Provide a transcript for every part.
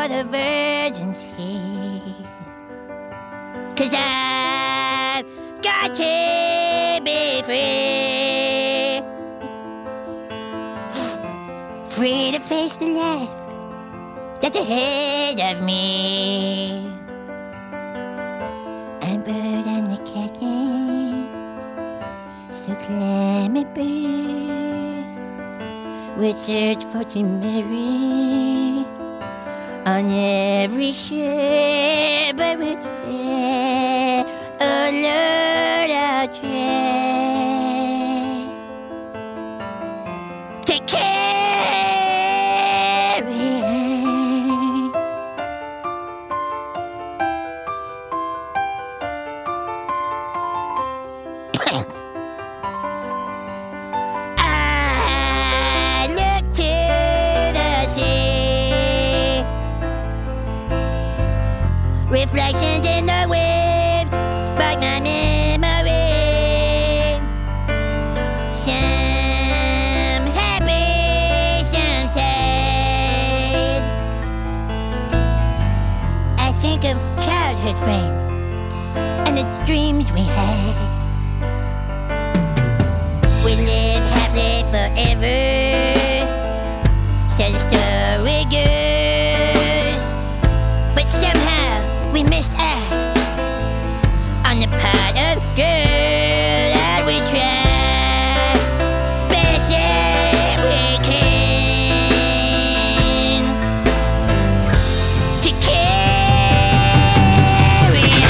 all the virgins here. 'Cause I've got to be free. Free to face the life that's ahead of me. I'm bird and the captain, so climb it, bird. We search for Mary on every ship, but we try, oh Lord, I'll try to carry. I look to the sea, reflections in the waves spark my memory. Some happy, some sad. I think of childhood friends and the dreams we had. We lived happily forever, so the story goes. But somehow we missed out on the part of girl that we tried best that we can to carry on.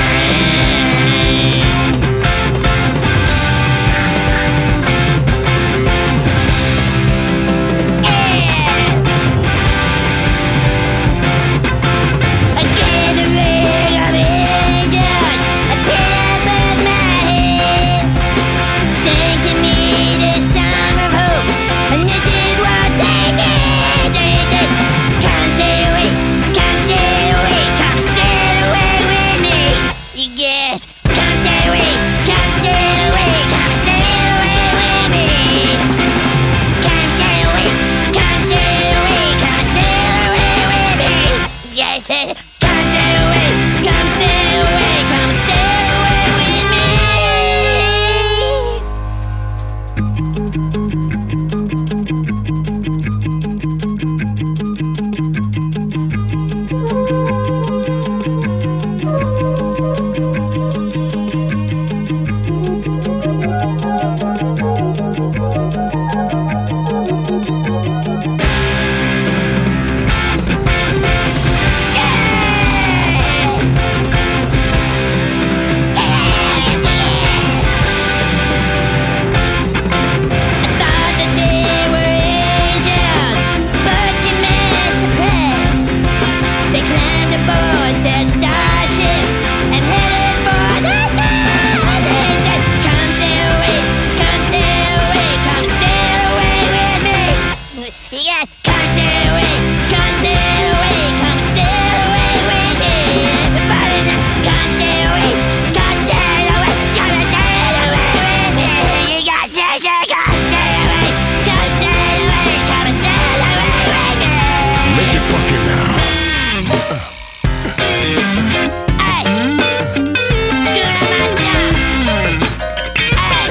A gathering of angels appeared above my head, sang to me this song of hope, and this is what they did. They said, "Come sail away, come sail away, come sail away with me." Yes, come sail away, come sail away, come sail away with me. Come sail away, come sail away, come sail away with me. Yes, come sail away, come sail away, come sail away with me. I thought that they were angels, but to my surprise, they climbed aboard their starship and headed for the sky. They said, "Come sail away, come sail away, come sail away with me." Yes, come sail away, come sail away, come sail away with me. Everybody now, come sail away, come sail away, come sail away with me. You got to come sail away, come sail away, come sail away with me. Make it fucking now. Hey, schooner myself. Hey,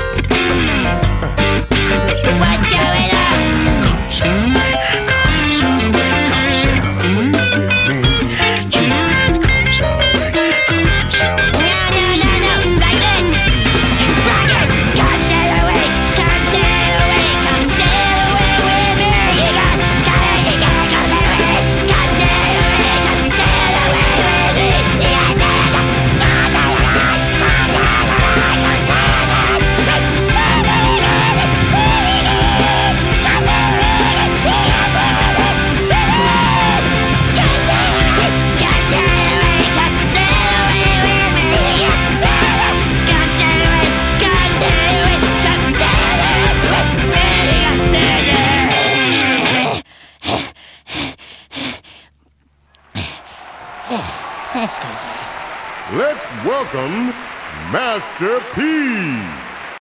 what's going on? Come sail away, come sail away, come sail away with me. Children, come sail away, come sail away. No, like this. Like it. Come sail away, come sail away, come sail away with me. You got come sail away, come sail away, come sail away with me. You got come sail away, come sail away, come sail Let's welcome Master P.